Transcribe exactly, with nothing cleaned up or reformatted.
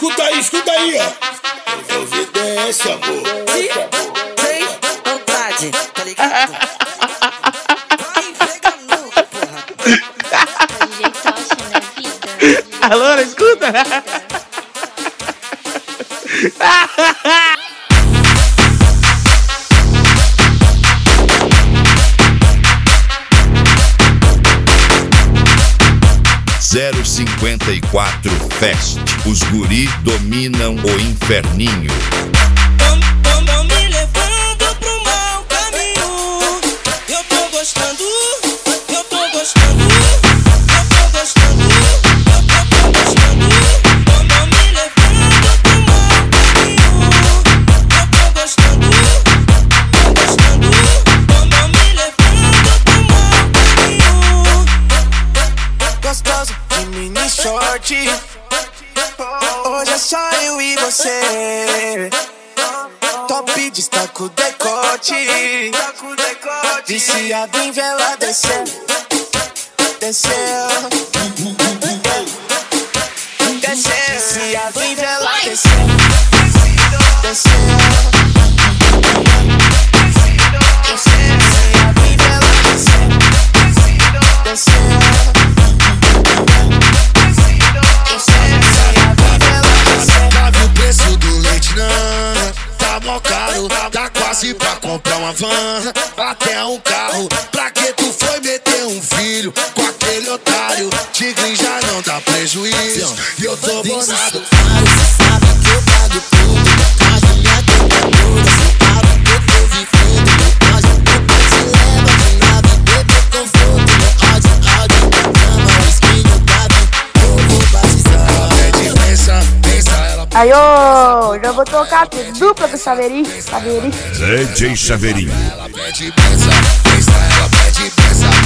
escuta aí, escuta aí, ó. Providência, amor. Sem vontade, tá ligado? Vai pegando, porra. Jeito tocha na vida. Alô, escuta. zero cinquenta e quatro Fest. Os guri dominam o inferninho. Tão, tão me levando pro mau caminho. Eu tô gostando, eu tô gostando, eu tô gostando, eu tô gostando. Tão me levando pro mau caminho. Eu tô gostando, tô gostando. Tão me levando pro mau caminho. Gostoso de mini short. Hoje é só eu e você. Top destaca o decote. Viciado em vela desceu. Desceu. Desceu. Viciado em vela desceu. Desceu. Desceu. Viciado em vela desceu. Desceu. Sabe o preço do leite não? Tá mó caro, tá quase pra comprar uma van, até um carro. Pra que tu foi meter um filho com aquele otário? Tigre já não dá prejuízo e eu tô bolado. Cê sabe que eu pago tudo, no caso minha conta toda. Cê sabe que eu tô vivendo, no caso o pai te leva de nave, bebê conforto, no áudio, áudio, cama, o espinho tá vindo, eu vou batizar. Ela pede, pensa, pensa, ela Aí, ô, já vou tocar a dupla do Chaveirinho. Chaveirinho. D J Chaveirinho. ela pede, pensa, pensa, ela pede, pensa.